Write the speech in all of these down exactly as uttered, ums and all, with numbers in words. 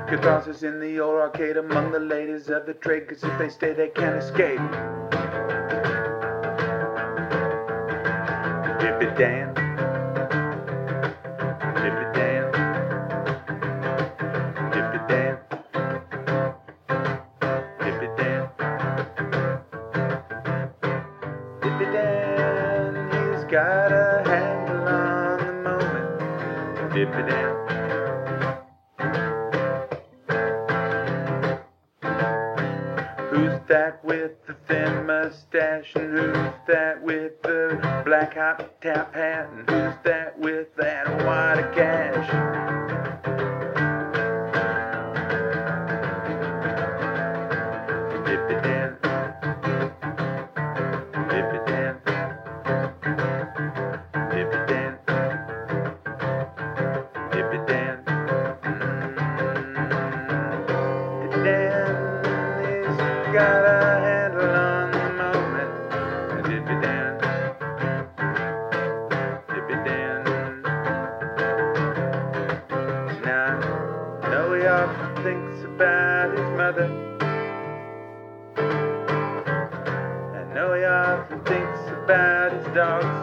Catharsis in the old arcade among the ladies of the trade, cause if they stay they can't escape. Dippy Dan, Dippy Dan, Dippy Dan, Dippy Dan, Dippy Dan, he's got a handle on the moment. Dippy Dan. Who's that with the thin mustache? And who's that with the black hot tap hat? And who's that with that wad of cash? Dippy Dan, Dippy Dan, Dippy Dan, Dippy Dan, mm-hmm. Dippy Dan. Got a handle on the moment. Dippy Dan, Dippy Dan. Now, I know he often thinks about his mother. I know he often thinks about his dogs.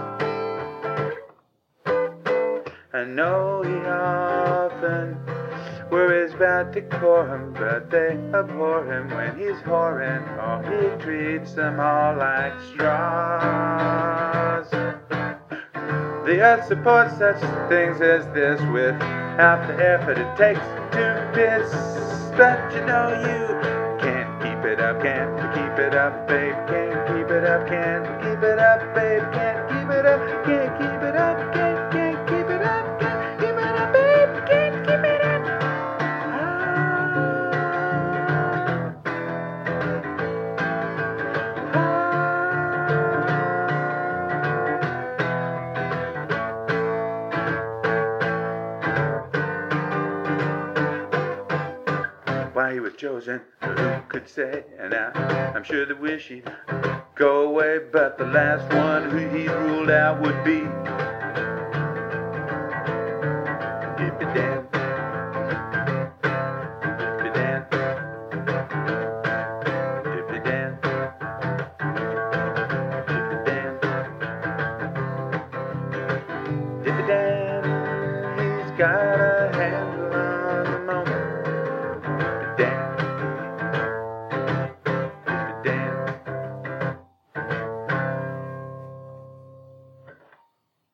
I know he often worries about decorum, but they abhor him when he's whoring, or he treats them all like straws. The earth supports such things as this without the effort it takes to piss. But you know you can't keep it up, can't keep it up, babe, can't keep it up, can't keep it up, babe, can't keep it up, can't keep it up, can't, can't keep it up, can't keep it up, babe, can't keep it up. Why he was chosen, who could say? And I, I'm sure they wish he'd go away, but the last one who he ruled out would be